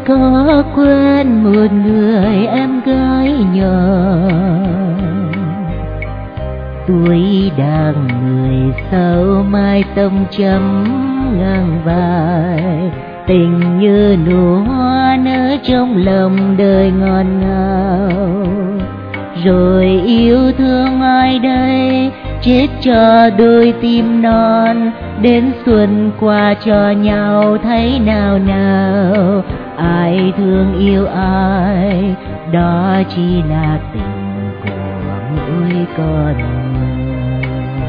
có quen một người em gái nhỏ, tuổi đang 16 mai tông chấm ngang vai, tình như nụ hoa nở trong lòng đời ngọt ngào. Rồi yêu thương ai đây, chết cho đôi tim non, đến xuân qua cho nhau thấy nào nào. Ai thương yêu ai, đó chỉ là tình của mỗi con người.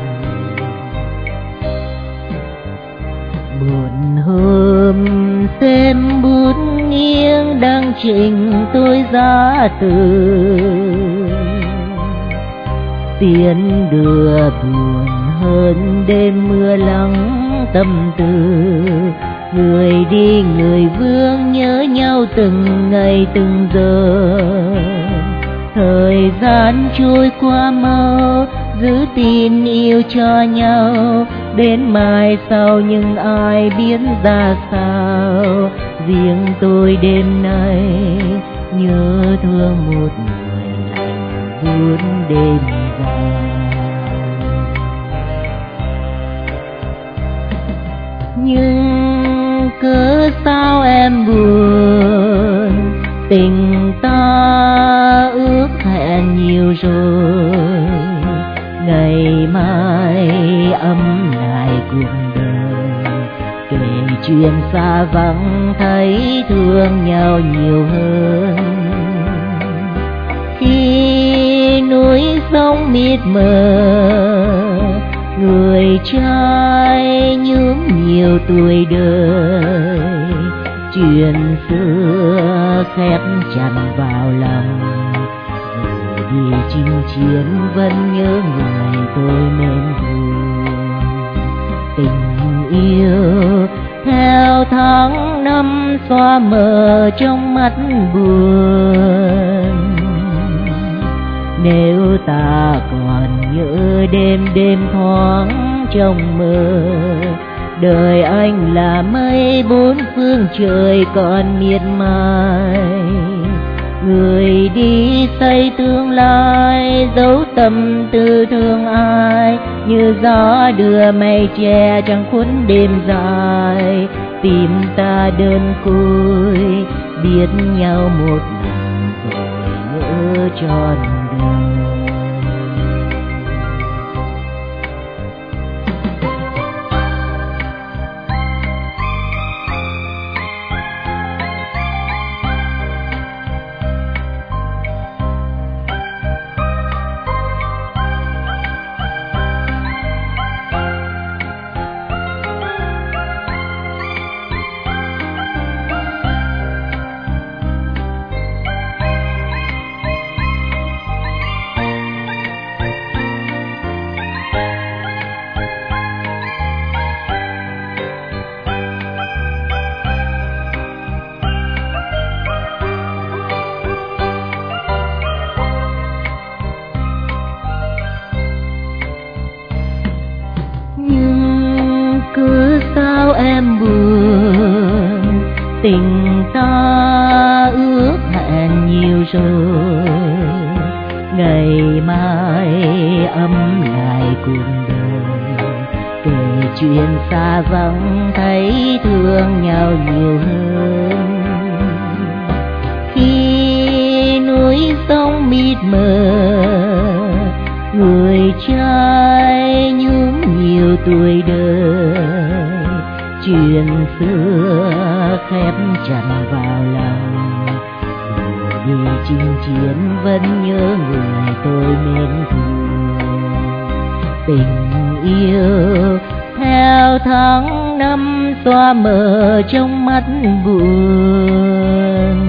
Một hôm xem bút nghiêng đang trình tôi giá từ, tiếng đưa buồn hơn đêm mưa lắng tâm tư. Người đi người vương nhớ nhau từng ngày từng giờ, thời gian trôi qua mau, giữ tin yêu cho nhau. Đến mai sau nhưng ai biết ra sao, riêng tôi đêm nay nhớ thương một người lạnh buốt đêm dài. Nhưng cớ sao em buồn, tình ta ước hẹn nhiều rồi, ngày mai ấm lại cuộc đời. Kể chuyện xa vắng thấy thương nhau nhiều hơn, khi núi sông mịt mờ, người trai nhuốm nhiều tuổi đời. Chuyện xưa khép chặt vào lòng, rồi đi chinh chiến vẫn nhớ người tôi mến thương. Tình yêu theo tháng năm xóa mờ trong mắt buồn. Nếu ta còn nhớ đêm đêm thoáng trong mơ, đời anh là mây bốn phương trời còn miệt mài. Người đi xây tương lai, dấu tâm tư thương ai, như gió đưa mây che trăng khuất đêm dài. Tìm ta đơn côi, biết nhau một lần rồi nhớ trọn đời. Cứ sao em buồn, tình ta ước hẹn nhiều rồi, ngày mai ấm lại cuộc đời. Kể chuyện xa vắng thấy thương nhau nhiều hơn, khi núi sông mịt mờ, người trai nhuốm nhiều tuổi đời. Chuyện xưa khép chặt vào lòng, rồi đi chinh chiến vẫn nhớ người tôi mến thương. Tình yêu theo tháng năm xóa mờ trong mắt buồn.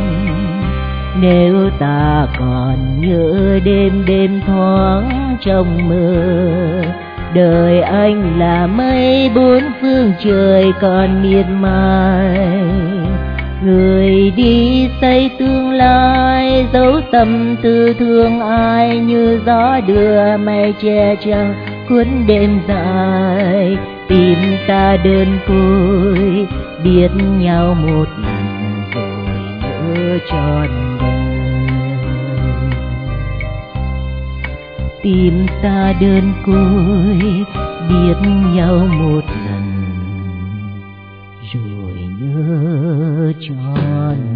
Nếu ta còn nhớ đêm đêm thoáng trong mơ, đời anh là mây bốn phương trời còn miệt mài. Người đi xây tương lai, dấu tâm tư thương ai, như gió đưa mây che trăng cuốn đêm dài. Tìm ta đơn côi, biết nhau một lần rồi trọn đời. Tim ta đơn côi biết nhau một lần rồi nhớ trọn